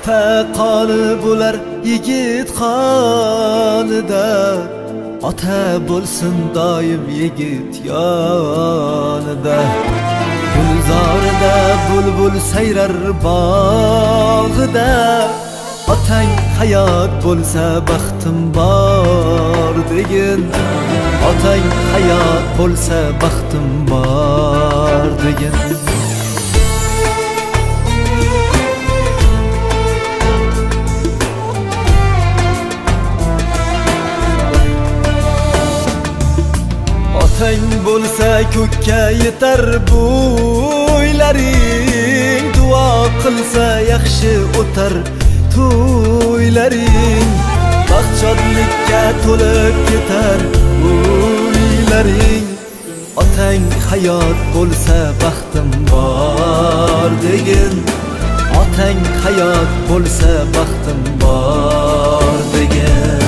ota qoni bo'lar yigit qonida, ota bo'lsin doim yigit yonida. Gulzorida bulbul sayrar bog'ida, otang hayot bo'lsa baxtim bor degin. Otang hayot bo'lsa baxtim bor degin. Otang bo'lsa ko'kka yetar bo'ylaring, duo qilsa yaxshi o'tar to'ylaring. Baxt shodlikka to'lib ketar uylaring. Otang hayot bo'lsa baxtim bor degin. Otang hayot bo'lsa baxtim bor degin.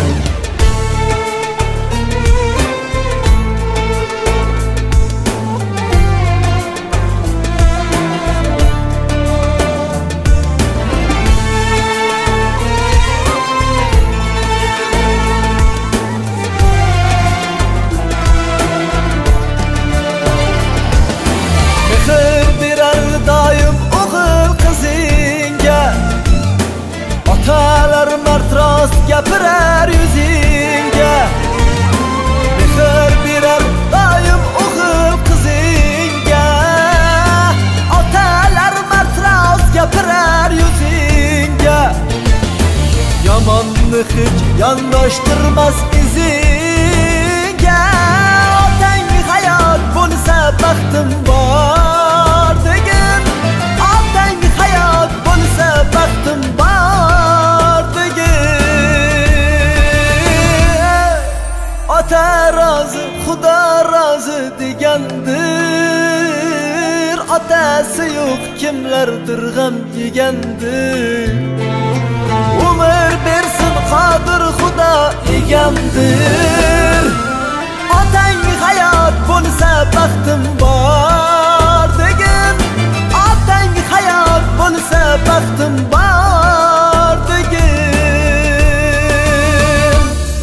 Otalar mard rost gapirar yuzingga, mehr berar doim o'g'il qizingga. Otalar mard rost gapirar yuzingga, yomonni hech yondoshtirmas izingga. Otang hayot bo'lsa baxtim bor degin. Otang hayot bo'lsa baxtim bor. Ota rozi, Xudo rozi degandir. Otasi yo'q kimlardir g'am yegandir. Umr bersin qodir Xudo egamdir. Otang hayot bo'lsa baxtim bor degin. Otang hayot bo'lsa baxtim bor degin.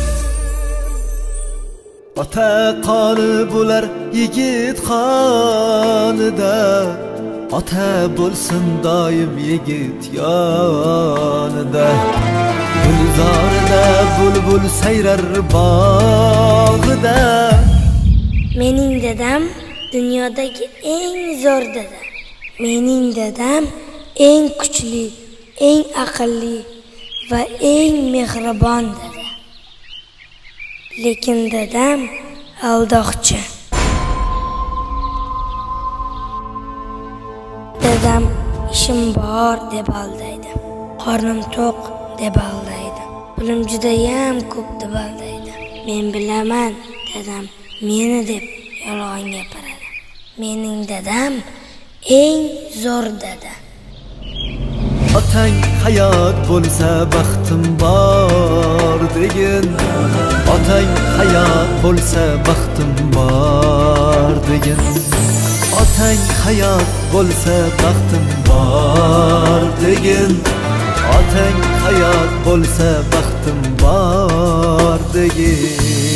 Ota qoni bo'lar yigit qonida, ota bo'lsin doim yigit yonida. Gulzorida bulbul sayrar bog'ida. Mening dadam dunyodagi eng zo'r dada. Mening dadam eng kuchli, eng aqlli va eng mehribon dada. Lekin dadam aldoqchi. Dadam ishim bor deb aldaydi. Qornim to'q deb aldaydi. Pulim juda ham ko'p deb aldaydi. Men bilaman, dadam meni deb yolg'on gapiradi. Mening dadam eng zo'r dada. Otang hayot bo'lsa baxtim bor degin. Otang hayot bo'lsa baxtim bor degin. Otang hayot bo'lsa baxtim bor degin. Otang hayot bo'lsa baxtim bor degin.